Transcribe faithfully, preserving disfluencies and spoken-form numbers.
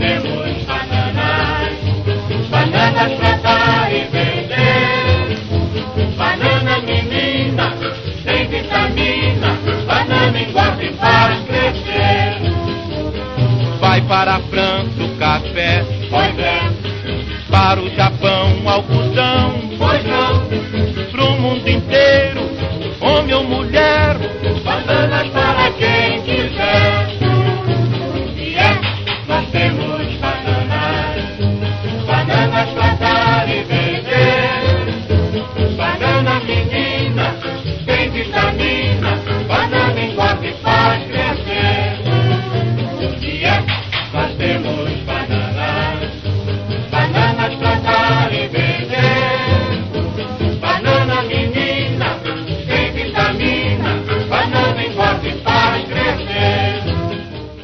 temos bananas, bananas pra dar e vender. Banana menina, tem vitamina, banana engorda e faz crescer. Vai para a França o café, Pois é, para o Japão o algodão, pois não, pro mundo inteiro, homem ou mulher, bananas para quem quiser. E é, nós temos bananas, bananas pra dar e vender. Banana menina,